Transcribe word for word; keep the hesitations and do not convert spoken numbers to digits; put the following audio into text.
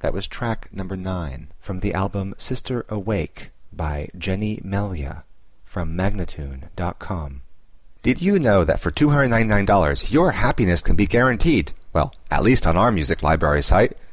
That was track number nine from the album Sister Awake by Jenny Melia from Magnatune dot com. Did you know that for two hundred ninety-nine dollars your happiness can be guaranteed? Well, at least on our music library site.